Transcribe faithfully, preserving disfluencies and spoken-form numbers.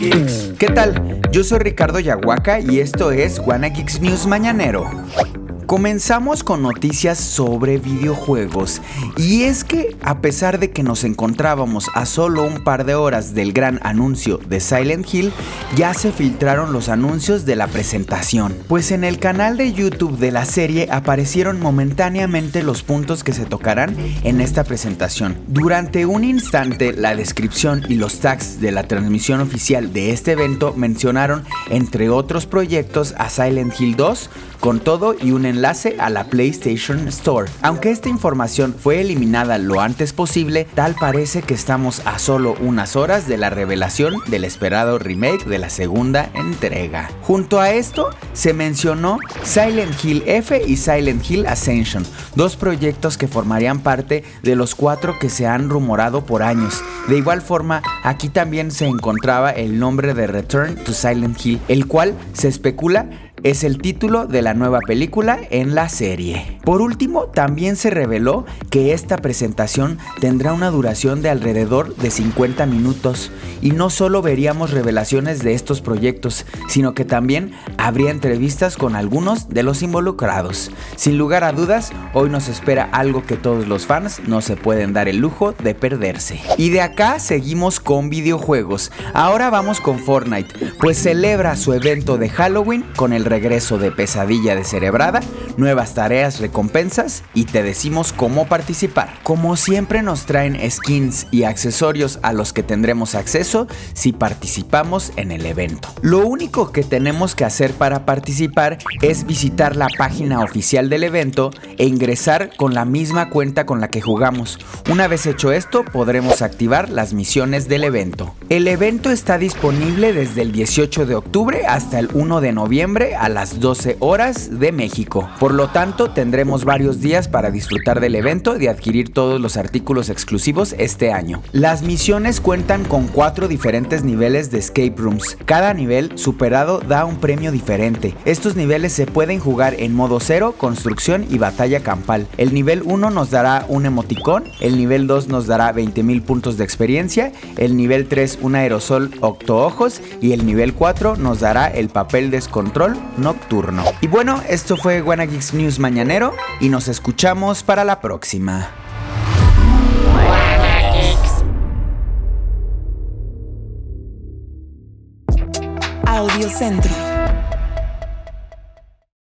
Geeks. ¿Qué tal? Yo soy Ricardo Yahuaca y esto es Wanna Geeks News Mañanero. Comenzamos con noticias sobre videojuegos, y es que a pesar de que nos encontrábamos a solo un par de horas del gran anuncio de Silent Hill, ya se filtraron los anuncios de la presentación, pues en el canal de YouTube de la serie aparecieron momentáneamente los puntos que se tocarán en esta presentación. Durante un instante, la descripción y los tags de la transmisión oficial de este evento mencionaron, entre otros proyectos, a Silent Hill dos, con todo y un enlace a la PlayStation Store. Aunque esta información fue eliminada lo antes posible, tal parece que estamos a solo unas horas de la revelación del esperado remake de la segunda entrega. Junto a esto, se mencionó Silent Hill F y Silent Hill Ascension, dos proyectos que formarían parte de los cuatro que se han rumorado por años. De igual forma, aquí también se encontraba el nombre de Return to Silent Hill, el cual se especula es el título de la nueva película en la serie. Por último, también se reveló que esta presentación tendrá una duración de alrededor de cincuenta minutos, y no solo veríamos revelaciones de estos proyectos, sino que también habría entrevistas con algunos de los involucrados. Sin lugar a dudas, hoy nos espera algo que todos los fans no se pueden dar el lujo de perderse. Y de acá seguimos con videojuegos. Ahora vamos con Fortnite, pues celebra su evento de Halloween con el regreso de Pesadilla Descerebrada, nuevas tareas, recompensas, y te decimos cómo participar. Como siempre, nos traen skins y accesorios a los que tendremos acceso si participamos en el evento. Lo único que tenemos que hacer para participar es visitar la página oficial del evento e ingresar con la misma cuenta con la que jugamos. Una vez hecho esto, podremos activar las misiones del evento. El evento está disponible desde el dieciocho de octubre hasta el uno de noviembre a las doce horas de México. Por lo tanto, tendremos varios días para disfrutar del evento y adquirir todos los artículos exclusivos este año. Las misiones cuentan con cuatro diferentes niveles de escape rooms. Cada nivel superado da un premio diferente. Estos niveles se pueden jugar en modo cero, construcción y batalla campal. El nivel uno nos dará un emoticón, el nivel dos nos dará veinte mil puntos de experiencia, el nivel tres un aerosol octoojos y el nivel cuatro nos dará el papel descontrol nocturno. Y bueno, esto fue Wanna Geeks News Mañanero y nos escuchamos para la próxima. Audio Centro.